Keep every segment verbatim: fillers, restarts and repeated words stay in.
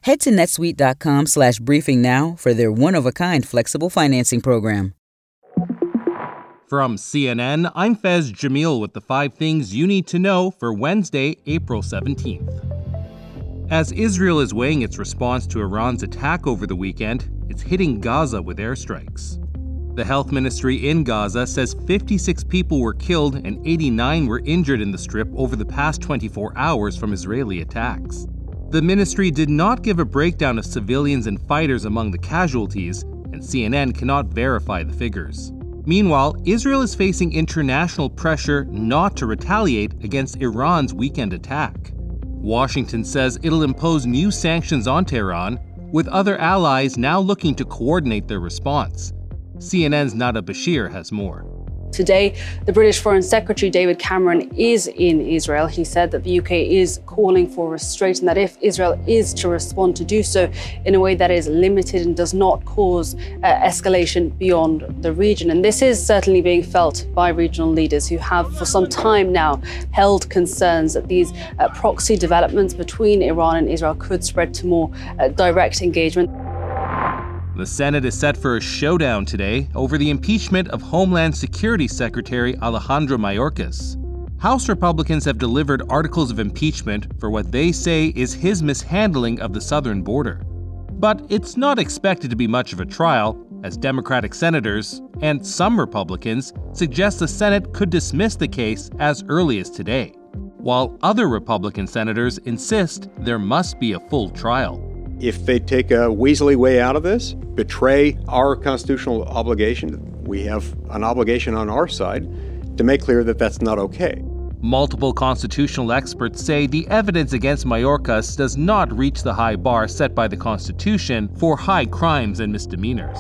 Head to netsuite.com slash briefing now for their one-of-a-kind flexible financing program. From C N N, I'm Fez Jamil with the five things you need to know for Wednesday, April seventeenth. As Israel is weighing its response to Iran's attack over the weekend, it's hitting Gaza with airstrikes. The health ministry in Gaza says fifty-six people were killed and eighty-nine were injured in the Strip over the past twenty-four hours from Israeli attacks. The ministry did not give a breakdown of civilians and fighters among the casualties, and C N N cannot verify the figures. Meanwhile, Israel is facing international pressure not to retaliate against Iran's weekend attack. Washington says it'll impose new sanctions on Tehran, with other allies now looking to coordinate their response. C N N's Nada Bashir has more. Today, the British Foreign Secretary David Cameron is in Israel. He said that the U K is calling for restraint and that if Israel is to respond, to do so in a way that is limited and does not cause uh, escalation beyond the region. And this is certainly being felt by regional leaders who have for some time now held concerns that these uh, proxy developments between Iran and Israel could spread to more uh, direct engagement. The Senate is set for a showdown today over the impeachment of Homeland Security Secretary Alejandro Mayorkas. House Republicans have delivered articles of impeachment for what they say is his mishandling of the southern border. But it's not expected to be much of a trial, as Democratic senators, and some Republicans, suggest the Senate could dismiss the case as early as today, while other Republican senators insist there must be a full trial. If they take a weaselly way out of this, betray our constitutional obligation, we have an obligation on our side to make clear that that's not okay. Multiple constitutional experts say the evidence against Mayorkas does not reach the high bar set by the Constitution for high crimes and misdemeanors.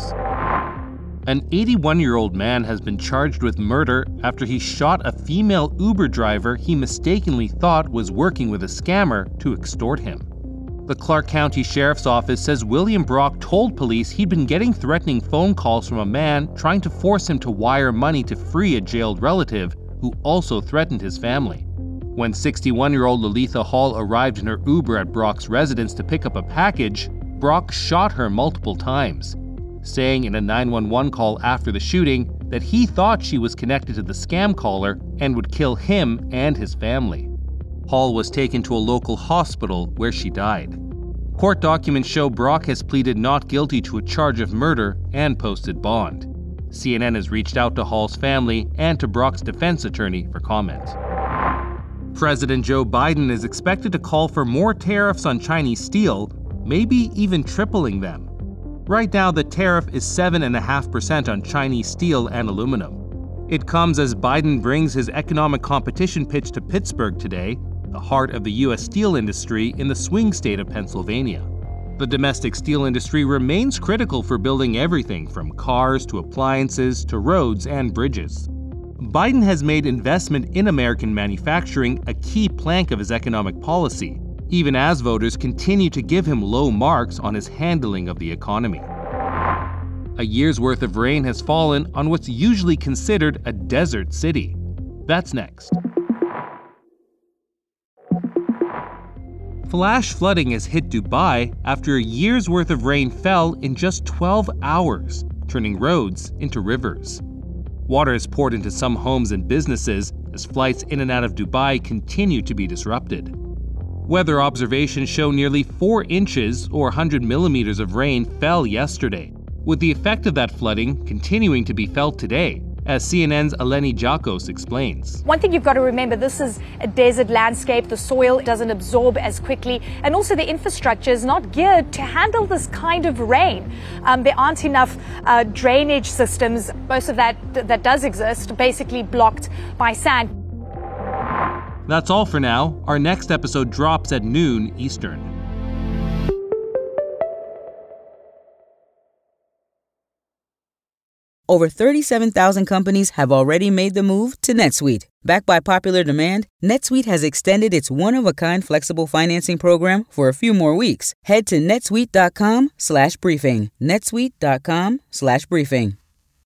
An eighty-one-year-old man has been charged with murder after he shot a female Uber driver he mistakenly thought was working with a scammer to extort him. The Clark County Sheriff's Office says William Brock told police he'd been getting threatening phone calls from a man trying to force him to wire money to free a jailed relative who also threatened his family. When sixty-one-year-old Lalitha Hall arrived in her Uber at Brock's residence to pick up a package, Brock shot her multiple times, saying in a nine one one call after the shooting that he thought she was connected to the scam caller and would kill him and his family. Hall was taken to a local hospital where she died. Court documents show Brock has pleaded not guilty to a charge of murder and posted bond. C N N has reached out to Hall's family and to Brock's defense attorney for comment. President Joe Biden is expected to call for more tariffs on Chinese steel, maybe even tripling them. Right now, the tariff is seven point five percent on Chinese steel and aluminum. It comes as Biden brings his economic competition pitch to Pittsburgh today, the heart of the U S steel industry in the swing state of Pennsylvania. The domestic steel industry remains critical for building everything from cars to appliances to roads and bridges. Biden has made investment in American manufacturing a key plank of his economic policy, even as voters continue to give him low marks on his handling of the economy. A year's worth of rain has fallen on what's usually considered a desert city. That's next. Flash flooding has hit Dubai after a year's worth of rain fell in just twelve hours, turning roads into rivers. Water has poured into some homes and businesses as flights in and out of Dubai continue to be disrupted. Weather observations show nearly four inches or one hundred millimeters of rain fell yesterday, with the effect of that flooding continuing to be felt today, as C N N's Eleni Jakos explains. One thing you've got to remember, this is a desert landscape. The soil doesn't absorb as quickly, and also the infrastructure is not geared to handle this kind of rain. Um, there aren't enough uh, drainage systems. Most of that that does exist basically blocked by sand. That's all for now. Our next episode drops at noon Eastern. Over thirty-seven thousand companies have already made the move to NetSuite. Backed by popular demand, NetSuite has extended its one-of-a-kind flexible financing program for a few more weeks. Head to netsuite.com slash briefing. netsuite.com slash briefing.